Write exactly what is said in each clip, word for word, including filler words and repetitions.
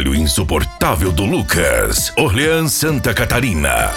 trabalho insuportável do Lucas, Orleans, Santa Catarina.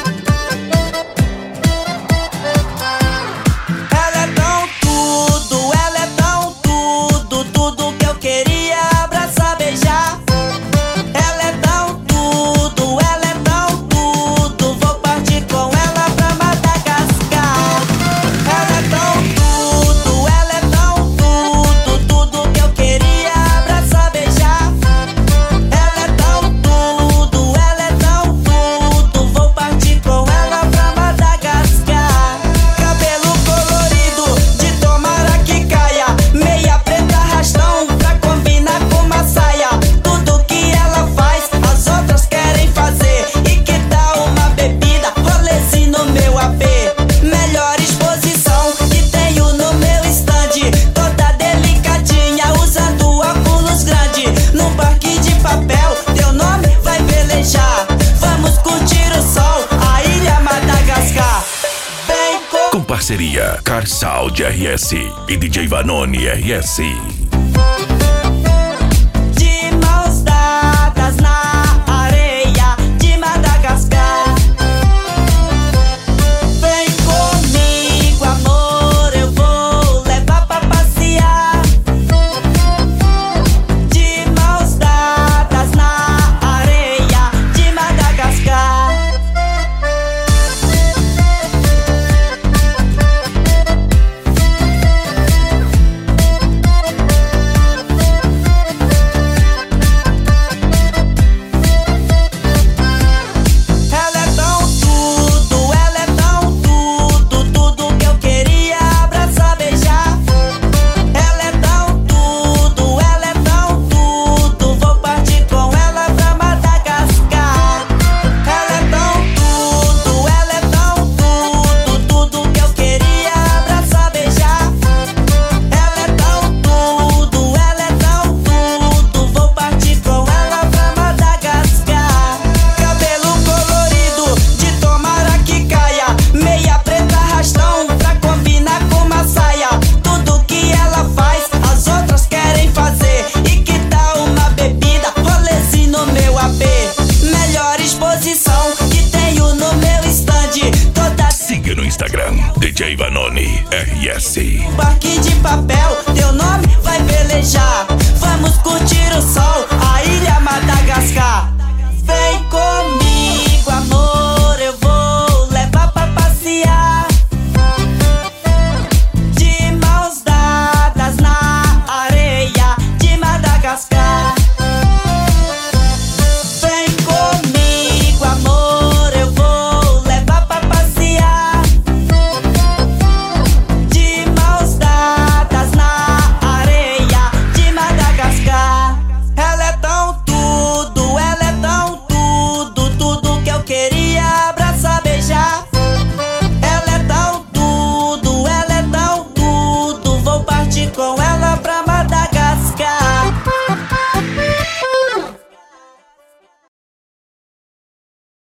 Ela é tão tudo, ela é tão tudo, tudo que eu queria abraçar, beijar. Ela é tão tudo, ela é tão tudo, vou partir com ela pra Madagascar. Ela é tão tudo, ela é tão tudo, tudo que eu queria abraçar, beijar. Ela é tão tudo, ela é tão tudo, vou partir com ela pra Madagascar. Cabelo colorido, de tomara que caia, meia preta arrastão pra combinar com uma saia. Tudo que ela faz, as outras querem fazer. E que tal uma bebida, rolezinho no meu A P? Melhor exposição que tenho no meu stand, toda delicadinha, usando óculos grande. Num parque de papel, teu nome vai velejar. Vamos curtir o sol, a ilha Madagascar. Vem com Com parceria Car Sound R S e D J Vanoni R S. de mãos dadas na areia de Madagascar. Vem comigo, amor, eu vou levar pra passear. De mãos dadas na areia de Madagascar. Ela é tão tudo, ela é tão tudo, tudo que eu queria abraçar, beijar. Ela é tão tudo, ela é tão tudo, vou partir com ela pra Madagascar. Ela é tão tudo, ela é tão tudo, tudo que eu queria abraçar, beijar. Ela é tão tudo, ela é tão tudo, vou partir com ela pra Madagascar. Cabelo colorido, de tomara que caia, meia preta arrastão pra combinar com uma saia. Tudo que ela faz, as outras querem fazer. E que tal uma bebida, rolezinho no meu A P? Melhor exposição que tenho no meu stand, toda Siga no Instagram D J Vanoni R S. parque de papel, teu nome vai velejar. Vamos curtir o sol, a ilha Madagascar. Vem com